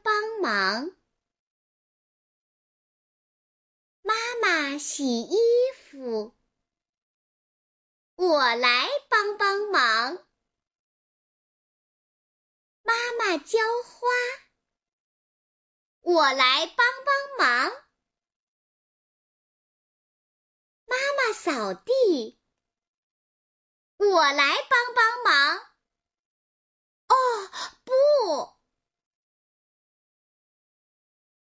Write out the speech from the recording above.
帮忙。妈妈洗衣服，我来帮帮忙。妈妈浇花，我来帮帮忙。妈妈扫地，我来帮帮忙。哦，不！